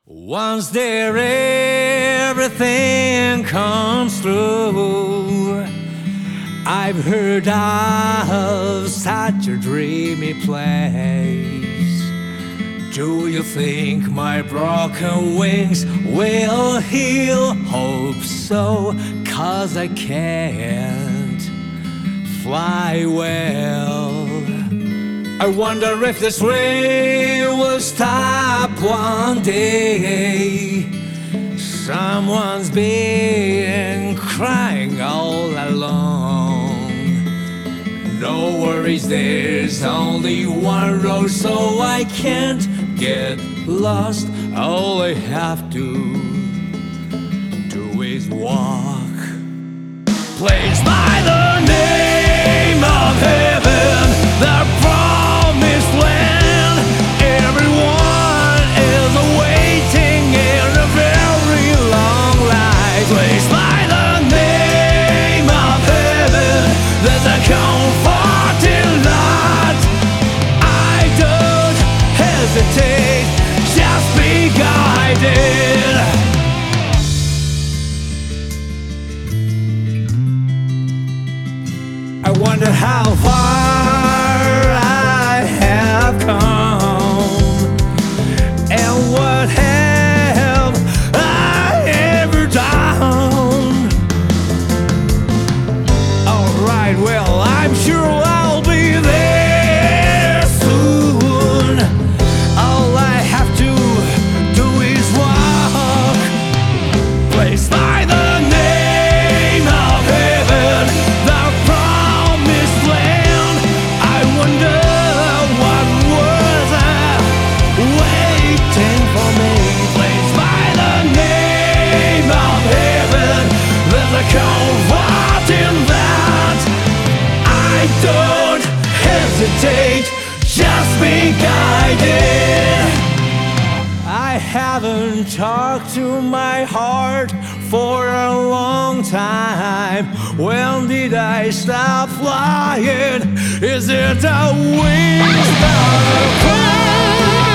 Once there, everything comes through. I've heard of such a dreamy place. Do you think my broken wings will heal? Hope so, 'cause I can't fly well. I wonder if this rain will stop one day. Someone's been crying all along. No worries, there's only one road, so I can't get lost. All I have to do is walk. Placed by the name of heaven, the promised land. Everyone is waiting in a very long line. Placed by the name of heaven, there's a comforting lot. I don't hesitate, just be guided. I wonder how far I have come, and what have I ever done. Alright, well, I'm sure I'll be there soon. All I have to do is walk. Placed by the name of heaven, the promised land. I wonder what was waiting for me. Placed by the name of heaven, there's a comfort in that. I don't hesitate, just be guided. I haven't talked to my heart for a long time. When did I stop flying? Is it a wings that are crying?